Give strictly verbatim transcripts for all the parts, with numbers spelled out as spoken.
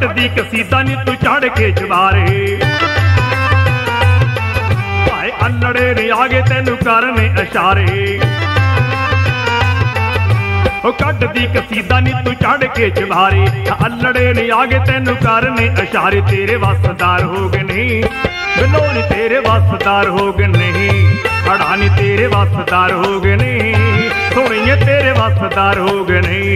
ਕੱਢ ਦੀ ਕਸੀਦਾ ਨੀ ਤੂੰ ਚੜ ਕੇ ਜਵਾਰੇ ਭਾਏ ਅਨੜੇ ਨੇ ਆ ਗਏ ਤੈਨੂੰ ਕਰਨੇ ਇਸ਼ਾਰੇ ਉਹ ਕੱਢ ਦੀ ਕਸੀਦਾ ਨੀ ਤੂੰ ਚੜ ਕੇ ਜਵਾਰੇ ਅਲੜੇ ਨੇ ਆ ਗਏ ਤੈਨੂੰ ਕਰਨੇ ਇਸ਼ਾਰੇ ਤੇਰੇ ਵਸਦਾਰ ਹੋ ਗਏ ਨਹੀਂ ਬਿੱਲੋ ਨੀ ਤੇਰੇ ਵਸਦਾਰ ਹੋ ਗਏ ਨਹੀਂ ਹੜਾ ਨੀ ਤੇਰੇ ਵਸਦਾਰ ਹੋ ਗਏ ਨਹੀਂ ਸੋਹਣੀਏ ਤੇਰੇ ਵਸਦਾਰ ਹੋ ਗਏ ਨਹੀਂ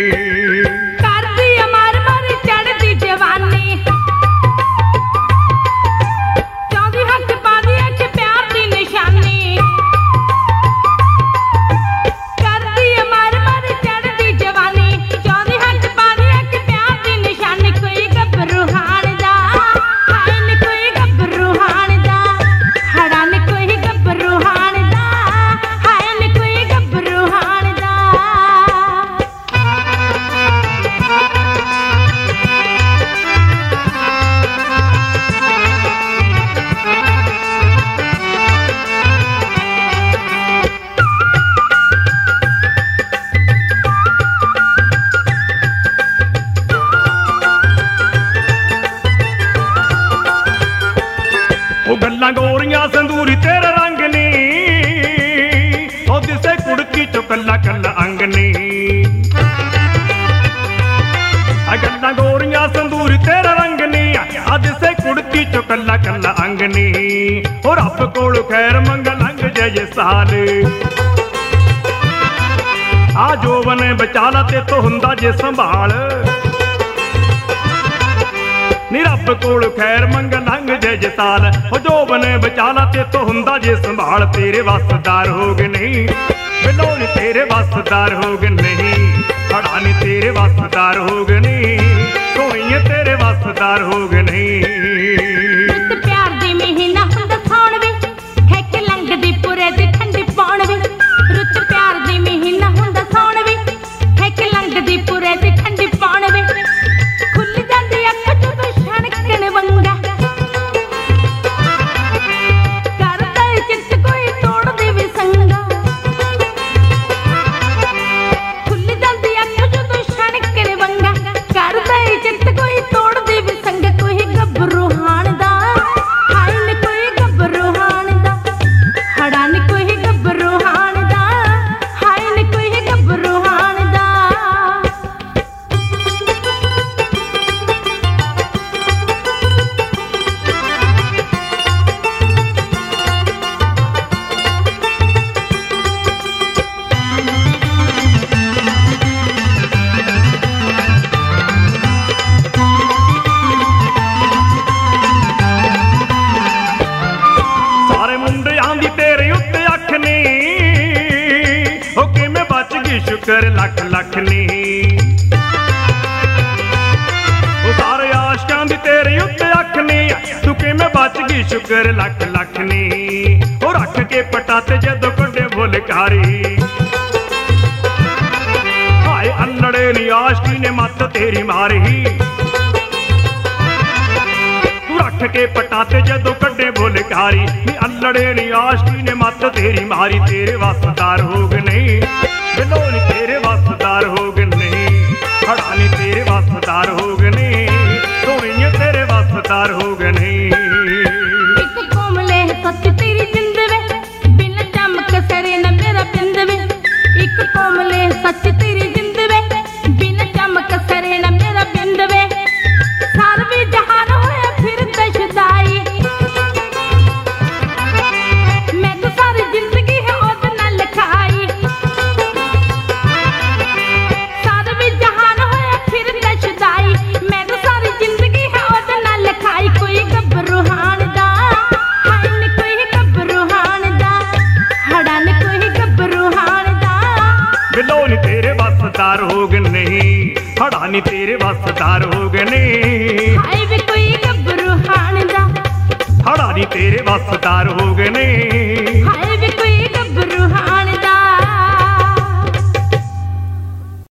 ਗੱਲਾਂ ਗੋਰੀਆਂ ਸੰਦੂਰੀ ਤੇਰੇ ਰੰਗ ਨੀ ਉਹ ਦਿਸੇ ਕੁੜਕੀ ਚੋਂ ਕੱਲਾ ਕੱਲਾ ਅੰਗ ਨੀ ਆ ਗੱਲਾਂ ਗੋਰੀਆਂ ਸੰਦੂਰੀ ਤੇਰੇ ਰੰਗ ਨੀ ਆ ਦਿਸੇ ਕੁੜਕੀ ਚੋਂ ਕੱਲਾ ਕੱਲਾ ਅੰਗ ਨੀ ਉਹ ਰੱਬ ਕੋਲ ਖੈਰ ਮੰਗ ਲੰਘ ਜੇ ਸਾਲ ਆ ਜੋਬਨ ਬਚਾਲਾ ਤੇ ਤੋ ਹੁੰਦਾ ਜੇ ਸੰਭਾਲ ਨੀ ਰੱਬ ਕੋਲ ਖੈਰ ਮੰਗ ਲੰਘ ਜੇ ਜਸਾਲ ਉਹ ਜੋਬਨ ਬਚਾਲਾ ਤੇ ਤੋ ਹੁੰਦਾ ਜੇ ਸੰਭਾਲ ਤੇਰੇ ਵਸਦਾਰ ਹੋ ਗਏ ਨਹੀਂ ਬਿੱਲੋ ਨੀ ਤੇਰੇ ਵਸਦਾਰ ਹੋ ਗਏ ਨਹੀਂ ਹੜਾ ਨੀ ਤੇਰੇ ਵਸਦਾਰ ਹੋ ਗਏ ਨਹੀਂ ਸੋਹਣੀਏ ਤੇਰੇ ਵਸਦਾਰ ਹੋ ਗਏ ਨਹੀਂ ਰੁੱਤ ਪਿਆਰ ਦੀ ਮਹੀਨਾ ਹੁੰਦਾ ਸੌਣ ਵੇ ਠੇਕ ਲੰਘਦੀ ਪੁਰੇ ਦੀ ਠੰਡੀ ਪੌਣ ਵੇ ਰੁੱਤ ਪਿਆਰ ਦੀ ਮਹੀਨਾ ਹੁੰਦਾ ਸੌਣ ਵੇ ਠੇਕ ਲੰਘਦੀ ਪੁਰੇ ਦੀ ਠੰਡੀ ਪੌਣ ਵੇ ਖੁੱਲ ਜਾਂਦੀ ਅੱਖ ਜਦੋਂ ਛਣਕਣ ਵੰਗਾ ਕਰਦਾ ਚਿੱਤ ਕੋਈ ਤੋੜ ਦੇਵੇ ਸੰਗਾ ਖੁੱਲ ਜਾਂਦੀ ਅੱਖ ਜਦੋਂ ਛਣਕਣ ਵੰਗਾ ਕਰਦਾ ਚਿੱਤ ਕੋਈ ਤੋੜ ਦੇਵੇ ਸੰਗਾ ਕੋਈ ਗੱਭਰੂ ਹਾਣ ਦਾ ਹਾਏ ਨੀ ਕੋਈ ਗੱਭਰੂ ਹਾਣ ਦਾ ਹੜਾ ਨੀ ਕੋਈ ਗੱਭਰੂ ਹਾਣ ਦਾ ਹਾਏ ਨੀ ਕੋਈ ਗੱਭਰੂ ਹਾਣ ਦਾ ਸਾਰੇ ਮੁੰਡਿਆਂ ਦੀ ਤੇਰੇ ਉੱਤੇ ਅੱਖ ਨੀ ਉਹ ਕਿਵੇਂ ਬਚ ਗਈ ਸ਼ੁਕਰ ਲੱਖ ਲੱਖ ਨੀ ਉਹ ਸਾਰੇ ਆਸ਼ਕਾਂ ਦੀ ਤੇਰੇ ਉੱਤੇ ਅੱਖ ਨੀ ਤੂੰ ਕਿਵੇਂ ਬਚ ਗਈ ਸ਼ੁਕਰ ਲੱਖ ਲੱਖ ਨੀ ਉਹ ਰੱਖ ਕੇ ਪਟਾਤੇ ਜਦੋਂ ਕੱਢੇ ਫੁਲਕਾਰੀ ਹਾਏ ਅਲੜੇ ਨੀ ਆਸ਼ਕੀ ਨੇ ਮੱਤ ਤੇਰੀ ਮਾਰੀ ਰੱਖ ਕੇ ਪਟਾਤੇ ਜਦੋਂ ਕੱਢੇ ਫੁਲਕਾਰੀ ਨੀ ਅਲੜੇ ਨੀ ਆਸ਼ਕੀ ਨੇ ਮੱਤ ਤੇਰੀ ਮਾਰੀ ਤੇਰੇ ਵਸਦਾਰ ਹੋ ਗਏ ਨਹੀਂ ਬਿੱਲੋ ਨੀ ਤੇਰੇ ਵਸਦਾਰ ਹੋ ਗਏ ਨਹੀਂ ਹੜਾ ਨੀ ਤੇਰੇ ਵਸਦਾਰ ਹੋ ਗਏ ਨਹੀਂ ਸੋਹਣੀਏ ਤੇਰੇ ਵਸਦਾਰ ਹੋ ਗਏ ਨਹੀਂ ਇੱਕ ਕੋਮਲੇ ਸੱਚ ਤੇਰੀ ਜਿੰਦ ਵੇ ਬਿਨ ਚਮਕ ਸਰੇ ਨਾ ਮੇਰਾ ਬਿੰਦ ਵੇ ਇੱਕ ਕੋਮਲੇ ਸੱਚ ਤੇਰੀ ਜਿੰਦ ਵੇ ਬਿਨ ਚਮਕ ਸਰੇ ਨਾ ਮੇਰਾ ਬਿੰਦ ਵੇ ਸਰਵੇ ਜਹਾਨ ਹੋਇਆ ਫਿਰ ਤਸ਼ਦਾਈ ਮੈਂ ਤਾਂ ਸਾਰੀ ਜ਼ਿੰਦਗੀ ਹੈ ਉਹਦੇ ਨਾਲ ਲਿਖਾਈ ਸਰਵੇ ਜਹਾਨ ਹੋਇਆ ਫਿਰ ਤਸ਼ਦਾਈ ਮੈਂ ਤਾਂ ਸਾਰੀ ਜ਼ਿੰਦਗੀ ਹੈ ਉਹਦੇ ਨਾਲ ਲਿਖਾਈ ਕੋਈ ਗੱਭਰੂ ਹਾਣ ਦਾ ਹਾਏ ਨੀ ਕੋਈ ਗੱਭਰੂ ਹਾਣ ਦਾ ਹੜਾ ਨੀ ਕੋਈ ਗੱਭਰੂ ਹਾਣ ਦਾ ਬਿੱਲੋ ਨੀ ਤੇਰੇ ਵਸਦਾਰ ਹੋ ਗਏ ਨਹੀਂ ਹੜਾ ਨੀ ਤੇਰੇ ਵਸਦਾਰ ਹੋ ਗਏ ਨਹੀਂ ਹਾਏ ਵੇ ਕੋਈ ਗੱਭਰੂ ਹਾਣ ਦਾ ਹੜਾ ਨੀ ਤੇਰੇ ਵਸਦਾਰ ਹੋ ਗਏ ਨਹੀਂ ਹਾਏ